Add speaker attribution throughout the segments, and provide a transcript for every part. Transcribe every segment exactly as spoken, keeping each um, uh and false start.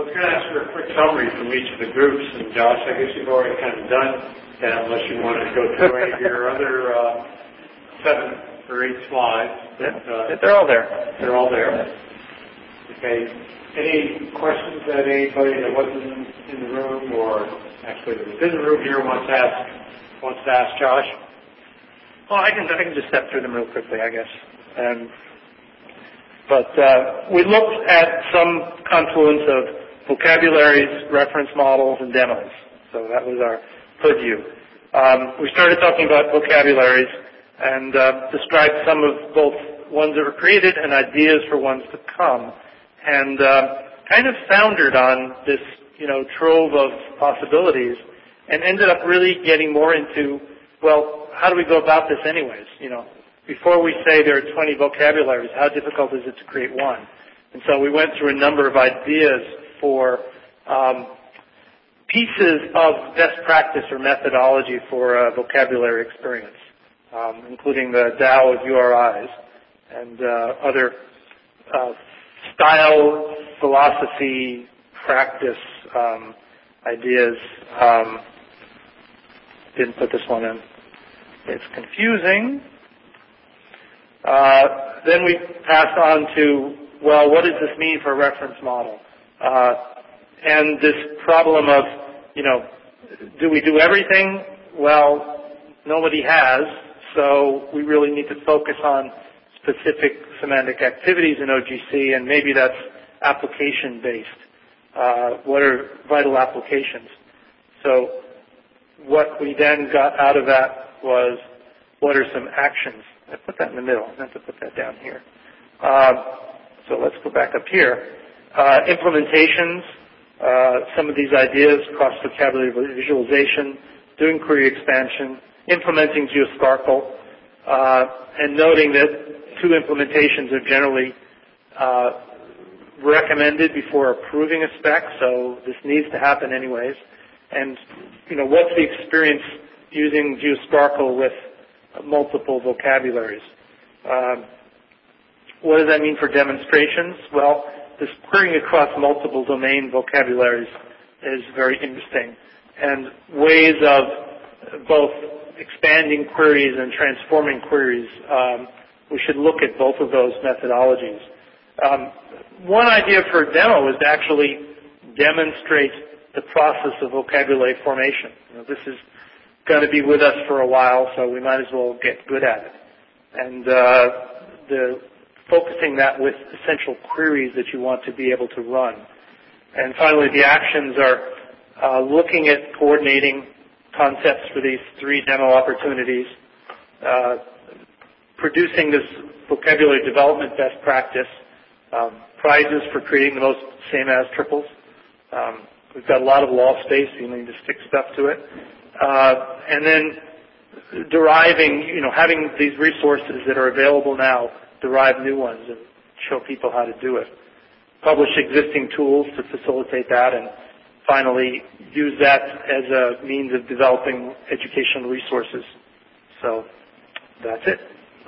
Speaker 1: I was going to ask for a quick summary from each of the groups, and Josh, I guess you've already kind of done that, unless you want to go through any of your other uh, seven or eight slides.
Speaker 2: But,
Speaker 1: uh,
Speaker 2: they're all there.
Speaker 1: They're all there. Okay. Any questions that anybody that wasn't in the room, or actually that was in the room here, wants to ask? Wants to ask Josh?
Speaker 2: Well, I can I can just step through them real quickly, I guess. Um, but uh, we looked at some confluence of vocabularies, reference models, and demos. So that was our purview. Um, we started talking about vocabularies and uh, described some of both ones that were created and ideas for ones to come, and uh, kind of foundered on this, you know, trove of possibilities, and ended up really getting more into, well, how do we go about this anyways? You know, before we say there are twenty vocabularies, how difficult is it to create one? And so we went through a number of ideas for um, pieces of best practice or methodology for uh, vocabulary experience, um, including the Tao of U R Is and uh, other uh, style, philosophy, practice um, ideas. Um, didn't put this one in. It's confusing. Uh, then we passed on to, well, what does this mean for a reference model? Uh, and this problem of, you know, do we do everything? Well, nobody has, so we really need to focus on specific semantic activities in O G C, and maybe that's application-based. Uh, what are vital applications? So what we then got out of that was, what are some actions? I put that in the middle. I meant to put that down here. Uh, so let's go back up here. Uh, implementations, uh, some of these ideas, cross-vocabulary visualization, doing query expansion, implementing GeoSparkle, uh, and noting that two implementations are generally uh, recommended before approving a spec, so this needs to happen anyways. And, you know, what's the experience using GeoSparkle with multiple vocabularies? Um, what does that mean for demonstrations? Well, this querying across multiple domain vocabularies is very interesting. And ways of both expanding queries and transforming queries, um, we should look at both of those methodologies. Um, one idea for a demo is to actually demonstrate the process of vocabulary formation. You know, this is going to be with us for a while, so we might as well get good at it. And uh, the focusing that with essential queries that you want to be able to run. And finally, the actions are uh, looking at coordinating concepts for these three demo opportunities, uh, producing this vocabulary development best practice, um, prizes for creating the most same-as triples. Um, we've got a lot of law space, so you need to stick stuff to it. Uh, and then deriving, you know, having these resources that are available now, derive new ones and show people how to do it. Publish existing tools to facilitate that, and finally use that as a means of developing educational resources. So that's it.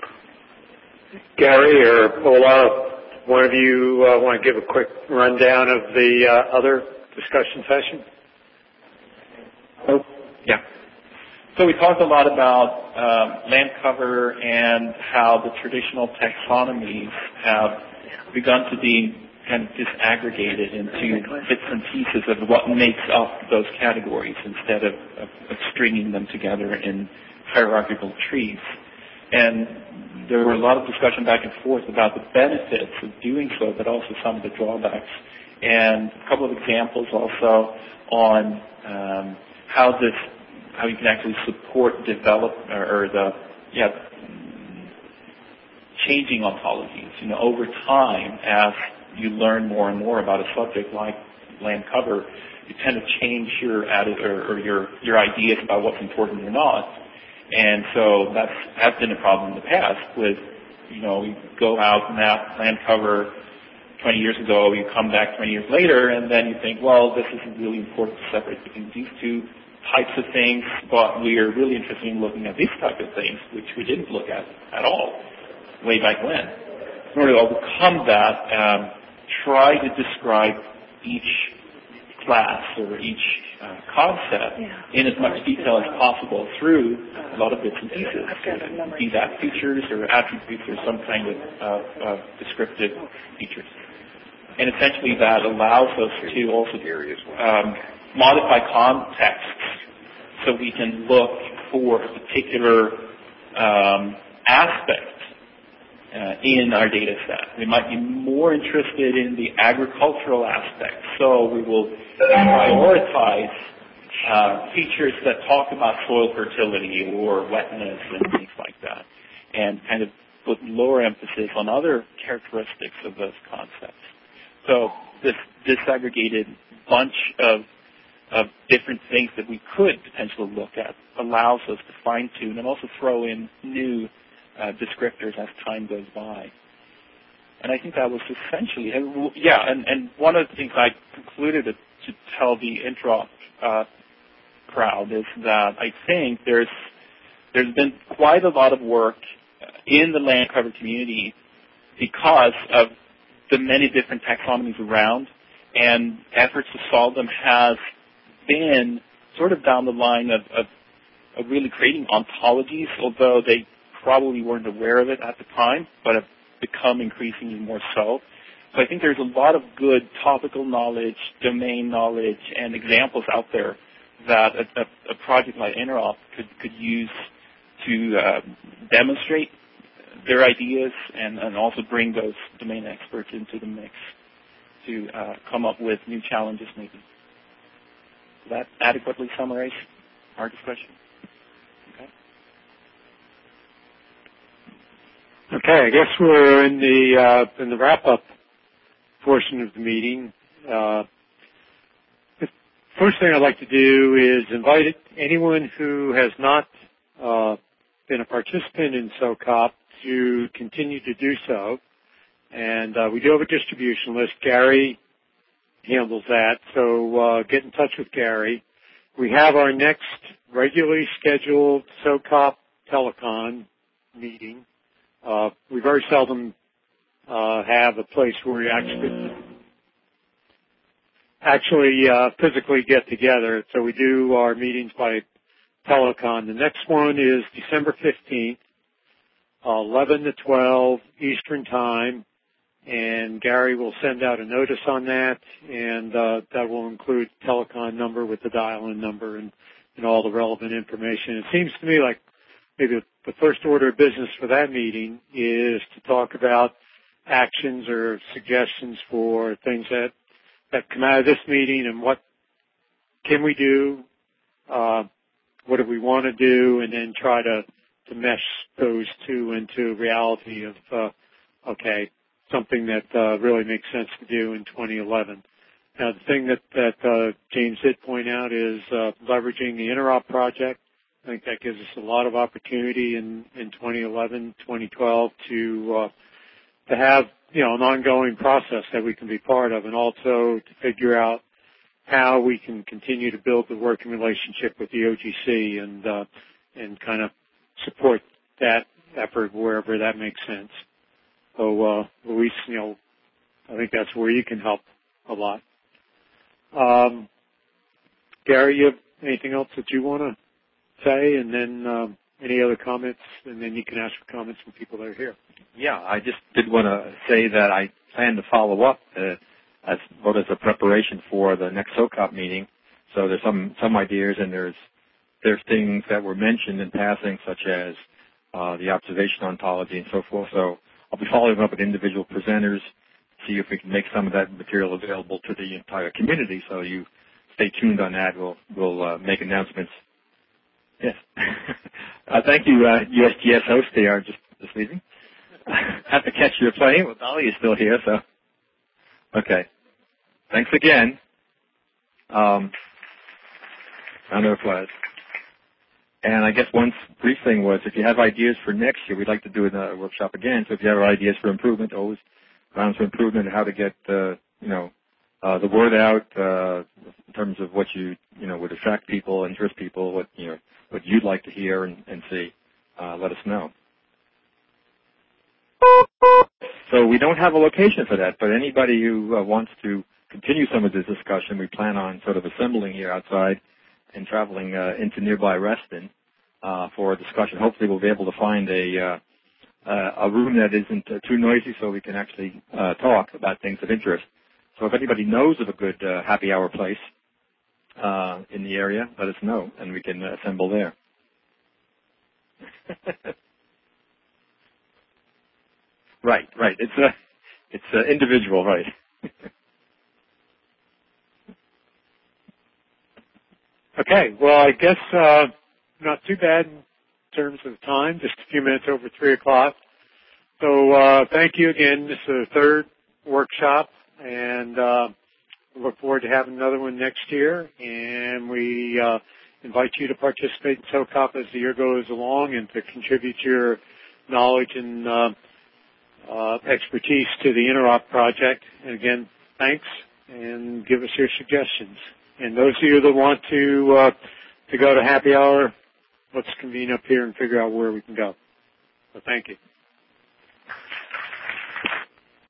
Speaker 1: Gary or Ola, one of you uh, want to give a quick rundown of the uh, other discussion session?
Speaker 3: Oh, yeah. So we talked a lot about um, land cover and how the traditional taxonomies have begun to be kind of disaggregated into bits and pieces of what makes up those categories instead of, of, of stringing them together in hierarchical trees. And there were a lot of discussion back and forth about the benefits of doing so, but also some of the drawbacks. And a couple of examples also on um, how this, how you can actually support develop or, or the yeah changing ontologies. You know, over time, as you learn more and more about a subject like land cover, you tend to change your atti- or, or your your ideas about what's important or not. And so that's has been a problem in the past with, you know, you go out, map land cover twenty years ago, you come back twenty years later, and then you think, well, this isn't really important to separate between these two types of things, but we are really interested in looking at these type of things, which we didn't look at at all way back when. In order to overcome that, um, try to describe each class or each uh, concept yeah. in as much detail as possible through a lot of bits and pieces, be that features or attributes or some kind of uh, uh, descriptive features. And essentially that allows us to also um, modify contexts so we can look for a particular um, aspect uh, in our data set. We might be more interested in the agricultural aspect, so we will prioritize uh, features that talk about soil fertility or wetness and things like that, and kind of put lower emphasis on other characteristics of those concepts. So this disaggregated bunch of of different things that we could potentially look at allows us to fine-tune and also throw in new uh, descriptors as time goes by. And I think that was essentially, and, yeah, and, and one of the things I concluded to, to tell the Interop uh, crowd is that I think there's there's been quite a lot of work in the land cover community because of the many different taxonomies around, and efforts to solve them has been sort of down the line of, of, of really creating ontologies, although they probably weren't aware of it at the time, but have become increasingly more so. So I think there's a lot of good topical knowledge, domain knowledge, and examples out there that a, a, a project like Interop could, could use to uh, demonstrate their ideas and, and also bring those domain experts into the mix to uh, come up with new challenges maybe. Does that adequately summarize our discussion? Okay.
Speaker 1: Okay, I guess we're in the uh, in the wrap-up portion of the meeting. Uh, the first thing I'd like to do is invite anyone who has not uh, been a participant in SOCOP to continue to do so. And uh, we do have a distribution list. Gary handles that, so uh, get in touch with Gary. We have our next regularly scheduled SOCOP Telecon meeting. Uh, we very seldom uh, have a place where we actually actually uh, physically get together, so we do our meetings by telecon. The next one is December fifteenth, eleven to twelve Eastern Time. And Gary will send out a notice on that, and uh, that will include telecon number with the dial-in number and, and all the relevant information. It seems to me like maybe the first order of business for that meeting is to talk about actions or suggestions for things that, that come out of this meeting and what can we do, uh, what do we want to do, and then try to, to mesh those two into reality of, uh, okay, something that uh, really makes sense to do in twenty eleven. Now, the thing that, that uh, James did point out is uh, leveraging the Interop project. I think that gives us a lot of opportunity in, in twenty eleven, twenty twelve to uh, to have you know an ongoing process that we can be part of, and also to figure out how we can continue to build the working relationship with the O G C and uh, and kind of support that effort wherever that makes sense. So, uh, Luis, you know, I think that's where you can help a lot. Um, Gary, you have anything else that you want to say? And then um, any other comments? And then you can ask for comments from people that are here.
Speaker 4: Yeah, I just did want to say that I plan to follow up uh, as well as a preparation for the next SOCOP meeting. So there's some, some ideas, and there's there's things that were mentioned in passing, such as uh, the observation ontology and so forth. So I'll be following up with individual presenters, see if we can make some of that material available to the entire community. So you stay tuned on that. We'll we'll uh, make announcements. Yes. uh, thank you, uh, U S G S host. They are just this evening. Have to catch your plane. Well, Dolly is still here, so okay. Thanks again. Um, round of applause. And I guess one brief thing was, if you have ideas for next year, we'd like to do a workshop again. So if you have ideas for improvement, always rounds for improvement, how to get, uh, you know, uh, the word out uh, in terms of what you, you know, would attract people, interest people, what you know, what you'd like to hear and, and see. Uh, let us know. So we don't have a location for that, but anybody who uh, wants to continue some of this discussion, we plan on sort of assembling here outside and traveling uh, into nearby Reston uh, for a discussion. Hopefully we'll be able to find a uh, uh, a room that isn't uh, too noisy so we can actually uh, talk about things of interest. So if anybody knows of a good uh, happy hour place uh, in the area, let us know, and we can uh, assemble there. Right, right. It's uh, it's uh, individual, right.
Speaker 1: Okay, well, I guess uh, not too bad in terms of time, just a few minutes over three o'clock. So uh, thank you again. This is the third workshop, and uh, we look forward to having another one next year. And we uh, invite you to participate in SOCOP as the year goes along and to contribute your knowledge and uh, uh, expertise to the Interop project. And again, thanks, and give us your suggestions. And those of you that want to uh, to go to happy hour, let's convene up here and figure out where we can go. So thank you.